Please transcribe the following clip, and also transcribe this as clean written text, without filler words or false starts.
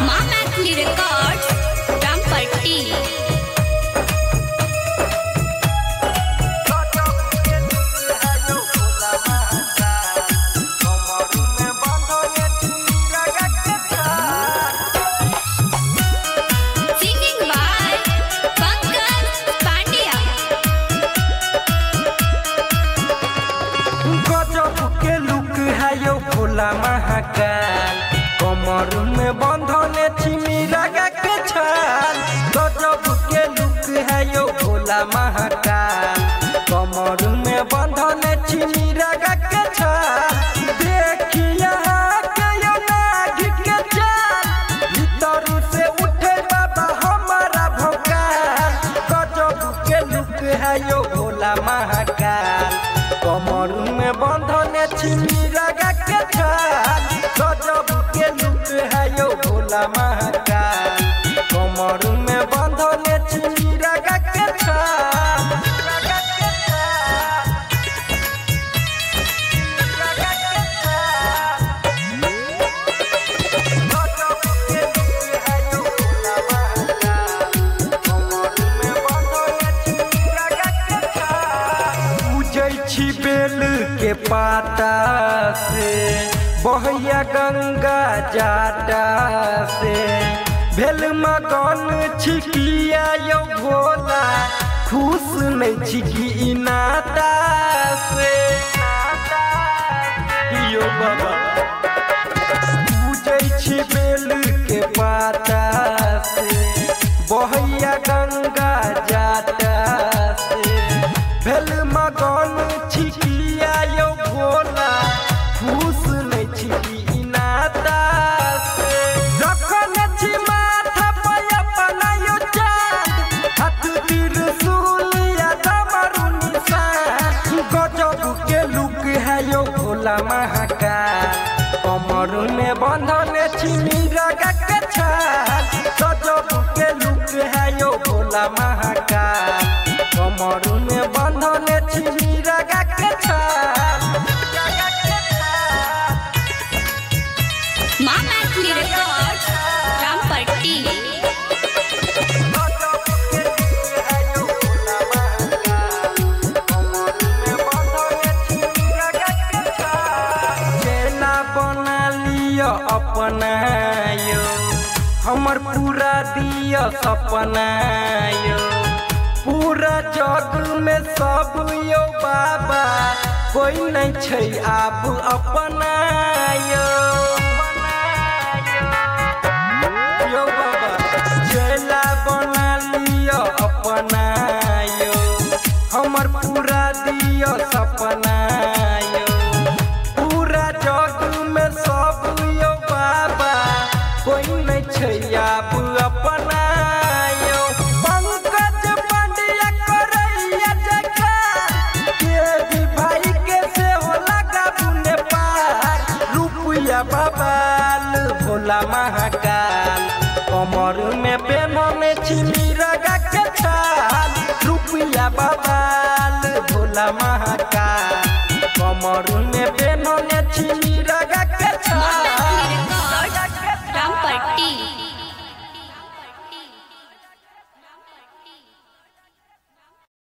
माँ Maithili records Rampatti. Singing by Pankaj Pandya। गजब के लुक है यो भोला महाकाल, कमर में बंधने छिमी लगा के छाल। गजब के लुक है यो भोला महाकाल, कमर में बंधने छिमी लगा के छाल। देखिया के यो नाग के चाल, भीतर से उठे बाबा हमारा भोकाल। गजब के लुक है यो भोला महाकाल, कमर में बंधने छिमी लगा के छाल। गजब के लुक है यो भोला महाकाल, कमर में बंधने छिमी लगा के छाल। लगा के छाल, लगा के छाल। गजब के लुक है यो भोला महाकाल, कमर में बंधने छिमी लगा के छाल। पूजै छी बेल के पाता से, बहैया गंगा जाटा से। भेल मगन छिकिया यो भोला, खुश नहीं छिकी ई नाता से। यो बाबा पूजै छी बेल के पाता से, बहैया गंगा जाटा से। भेल मगन छिकिया यो भोला, खुश नहीं छिकी ई नाता से। रखन छी माथा पे अपना यो चाँद, हाथ त्रिशूल या डमरू निशान। गजब के लुक है यो भोला महाकाल, कमर में बंधने छिमी लगा के छाल। गजब के लुक है यो भोला महाकाल, कमर में बंधने छिमी लगा के छाल। लगा के छाल। माँ मैथिली रिकॉर्ड्स रामपट्टी। गजब के लुक है यो भोला महाकाल, कमर में बंधने छिमी लगा के छाल। चेला बना लियो अपना यो, हमर पूरा दियो सपना यो। पूरा जग में सब यो बाबा, कोई नहीं छै आब अपना यो।